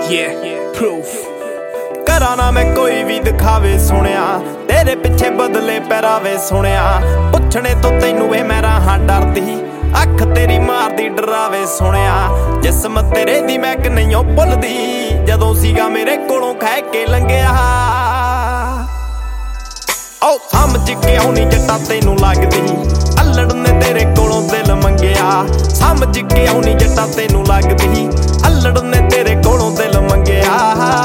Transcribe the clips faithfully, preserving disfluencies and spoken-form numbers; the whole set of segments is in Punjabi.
Yeah, proof. ਕਰਾਂ ਨਾ ਮੈਂ ਕੋਈ ਵੀ ਦਿਖਾਵੇ ਸੁਣਿਆ, ਤੇਰੇ ਪਿੱਛੇ ਬਦਲੇ ਪਹਿਰਾਵੇ ਸੁਣਿਆ। ਪੁੱਛਣੇ ਤੋਂ ਤੈਨੂੰ ਇਹ ਮੈਂ ਰਾਹਾਂ ਡਰਦੀ, ਅੱਖ ਤੇਰੀ ਮਾਰਦੀ ਡਰਾਵੇ ਸੁਣਿਆ। ਜਿਸਮ ਤੇਰੇ ਦੀ ਮੈਂ ਕਿ ਨਹੀਂ ਓ ਭੁੱਲਦੀ, ਜਦੋਂ ਸੀਗਾ ਮੇਰੇ ਕੋਲੋਂ ਖਹਿ ਕੇ ਲੰਘਿਆ। ਓ ਸਮਝ ਕਿਉਂ ਨਹੀਂ ਜੱਟਾ ਤੈਨੂੰ ਲੱਗਦੀ, ਅਲੜ ਨੇ ਤੇਰੇ ਕੋਲੋਂ ਦਿਲ ਮੰਗਿਆ। ਸਮਝ ਕਿਉਂ ਨਹੀਂ ਜੱਟਾ ਤੈਨੂੰ ਲੱਗਦੀ, ਅਲੜ ਨੇ ਤੇਰੇ ਕੋਲੋਂ ਦਿਲ ਮੰਗਿਆ।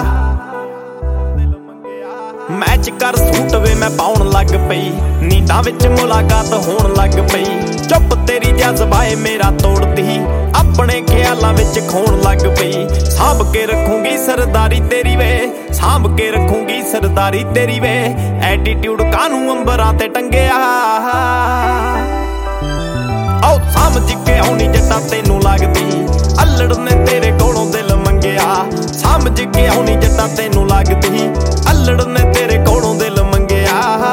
ਮੈਚ ਕਰ ਸੂਟ ਵੇ ਮੈਂ ਪਾਉਣ ਲੱਗ ਪਈ, ਨੀਂਦਾਂ ਵਿੱਚ ਮੁਲਾਕਾਤ ਹੋਣ ਲੱਗ ਪਈ। ਚੁੱਪ ਤੇਰੀ ਜਜ਼ਬਾਏ ਮੇਰਾ ਤੋੜਦੀ, ਆਪਣੇ ਖਿਆਲਾਂ ਵਿੱਚ ਖੋਣ ਲੱਗ ਪਈ। ਸਾਂਭ ਕੇ ਰੱਖੂੰਗੀ ਸਰਦਾਰੀ ਤੇਰੀ ਵੇ, ਸਾਂਭ ਕੇ ਰੱਖੂੰਗੀ ਸਰਦਾਰੀ ਤੇਰੀ ਵੇ। ਐਟੀਟਿਊਡ ਕਾਨੂੰ ਅੰਬਰਾਂ ਤੇ ਟੰਗਿਆ। ਓ ਸਮਝ ਕੇ ਆਉਣੀ ਜੱਟਾ ਤੈਨੂੰ ਲੱਗਦੀ, ਅਲੜ ਨੇ ਤੇਰੇ ਕੋਲੋਂ ਦਿਲ ਮੰਗਿਆ। ਸਮਝ ਕੇ ਆਉਣੀ ਜੱਟਾ ਤੈਨੂੰ ਲੱਗਦੀ, ਅਲੜ ਨੇ ਤੇਰੇ ਕੋਲੋਂ ਦਿਲ ਮੰਗਿਆ।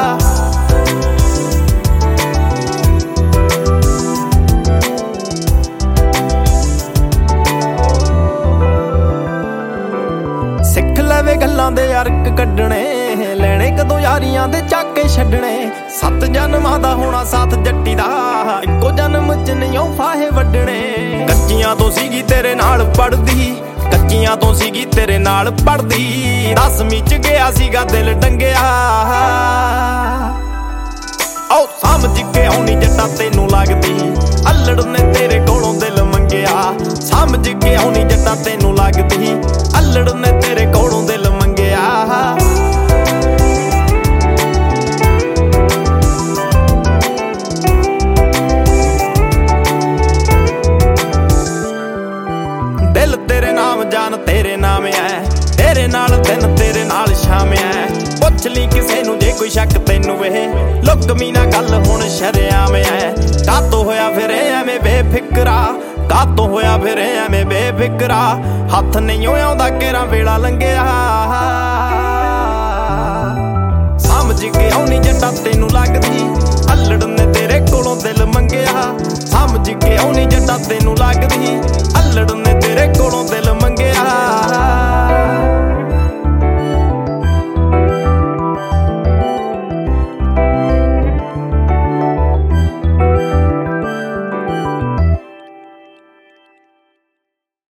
ਸਿੱਖ ਲਵੇ ਗੱਲਾਂ ਦੇ ਅਰਕ ਕੱਢਣੇ, ਲੈਣੇ ਕਦੋਂ ਯਾਰੀਆਂ ਦੇ ਚਾਕੇ ਛੱਡਣੇ। ਸੱਤ ਜਨਮਾਂ ਦਾ ਹੋਣਾ ਸਾਥ ਜੱਟੀ ਦਾ, ਇੱਕੋ ਜਨਮ ਚ ਨਹੀਂ ਓ ਫਾਹੇ ਵੱਢਣੇ। ਕੱਚੀਆਂ ਤੋਂ ਸੀਗੀ ਤੇਰੇ ਨਾਲ ਪੜਦੀ, ਕੱਚੀਆਂ ਤੋਂ ਸੀਗੀ ਤੇਰੇ ਨਾਲ ਪੜਦੀ। ਦਸਵੀਂ ਚ ਗਿਆ ਸੀਗਾ ਦਿਲ ਡੰਗਿਆ। ਓ ਸਮਝ ਕੇ ਆਉਣੀ ਜੱਟਾ ਤੈਨੂੰ ਲੱਗਦੀ, ਅਲੜ ਨੇ ਤੇਰੇ ਕੋਲੋਂ ਦਿਲ ਮੰਗਿਆ। ਸਮਝ ਕੇ ਆਉਣੀ ਜੱਟਾ ਤੈਨੂੰ ਲੱਗਦੀ, ਅਲੜ ਨੇ ਤੇਰੇ ਕੋਲੋਂ ਦਿਲ ਮੰਗਿਆ। ਦਿਲ ਤੇਰੇ ਨਾਮ ਜਾਨ ਤੇਰੇ ਨਾਮ ਐ, ਤੇਰੇ ਨਾਲ ਦਿਨ ਤੇਰੇ ਨਾਲ ਸ਼ਾਮ ਐ। ਪੁੱਛ ਲਈ ਕਿਸੇ ਨੂੰ ਜੇ ਕੋਈ ਸ਼ੱਕ ਤੈਨੂੰ ਵੇ, ਲੁਕਮੀ ਨਾ ਗੱਲ ਹੁਣ ਸ਼ਰੇਆਮ ਐ। ਕਾਤੋਂ ਹੋਇਆ ਫਿਰ ਐਵੇਂ ਬੇਫਿਕਰਾ, ਕਾਤੋਂ ਹੋਇਆ ਫਿਰ ਐਵੇਂ ਬੇਫਿਕਰਾ। ਹੱਥ ਨਹੀਂ ਆਉਂਦਾ ਕੇਰਾ ਵੇਲਾ ਲੰਘਿਆ।